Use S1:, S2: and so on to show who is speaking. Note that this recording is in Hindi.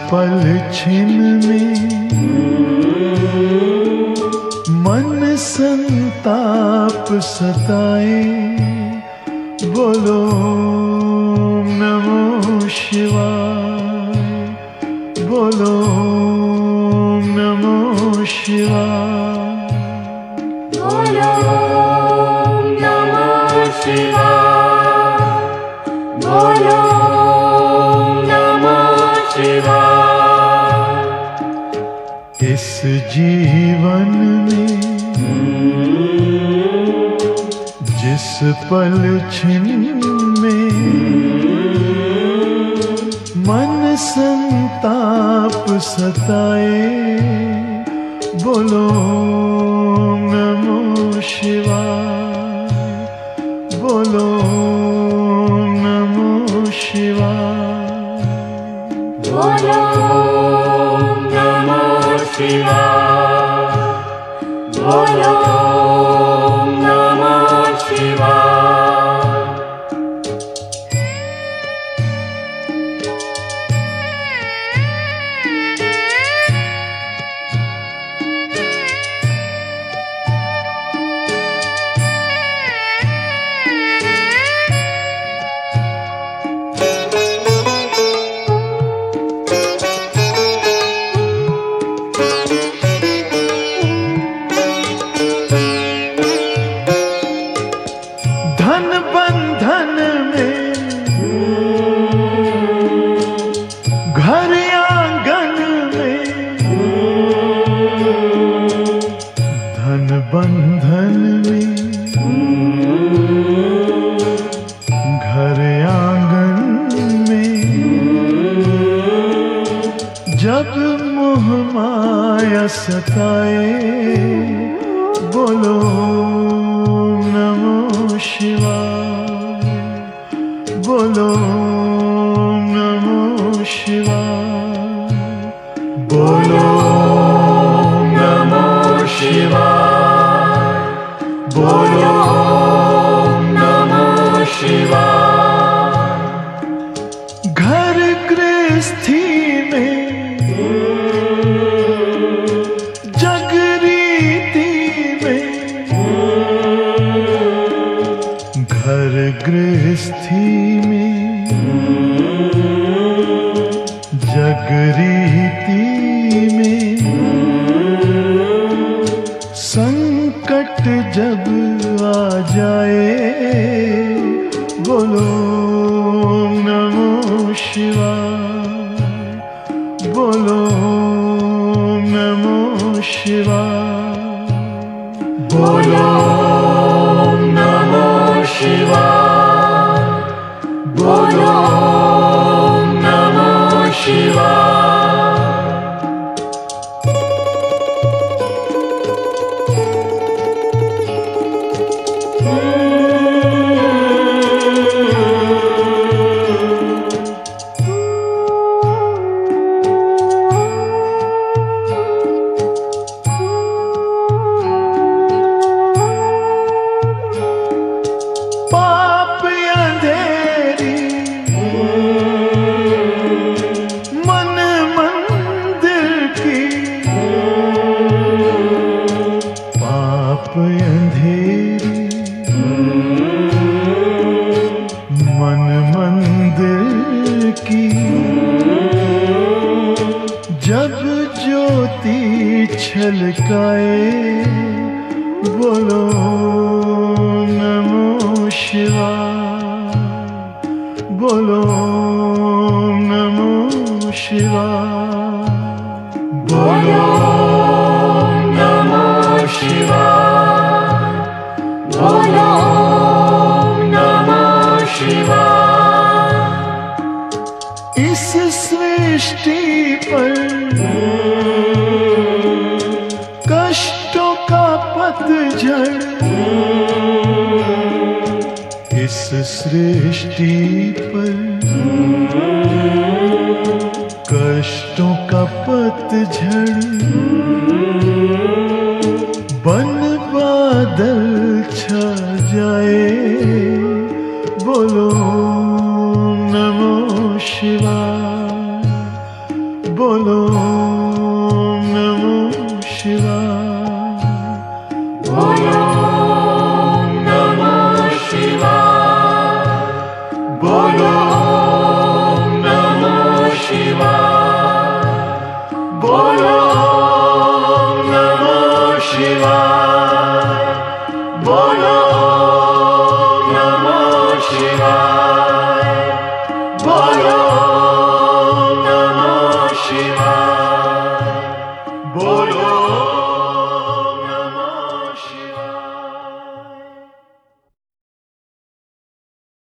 S1: पल छिन में मन संताप सताए, बोलो ओम नमो शिवाय, बोलो ओम नमो शिवाय,
S2: बोलो ओम नमः शिवाय, बोलो ओम नमः शिवाय।
S1: इस जीवन में जिस पल छिन में मन संताप सताए, बोलो ओम नमो शिवाय, बोलो ओम नमो शिवाय,
S2: बोलो ओम नमः शिवाय, बोलो ओम नमः शिवाय।
S1: धन बंधन में घर आंगन में, धन बंधन में घर आंगन में, जब मोह माया सताए, बोलो ओम नमो शिवाय, बोलो ओम नमो शिवाय, बोलो ओम नमो शिवाय, बोलो ओम नमो शिवाय। घर गृहस्थी में जग रीति में, घर गृहस्थी में जग रीति में, संकट जब आ जाए, बोलो ओम नमो शिवाय, बोलो ओम नमो शिवाय, बोलो ओम नमो शिवाय, बोलो ओम नमो शिवाय। पाप अंधेरी मन मंदिर की, पाप अंधेरी मन मंदिर की, जब ज्योति छलकाए, बोलो ओम नमो शिवाय, बोलो ओम नमो शिवाय, बोलो ओम नमो शिवाय,
S2: बोलो ओम नमः शिवाय।
S1: इस सृष्टि पर कष्टों का पतझड़, इस सृष्टि पर कष्टों का पतझड़, बन बादल छा जाए, बोलो ओम नमो शिवाय, बोलो ओम नमः शिवाय।
S2: बोलो ओम नमः शिवाय। बोलो ओम नमः शिवाय। बोलो ओम नमः शिवाय। बोलो ओम नमः शिवाय। बोलो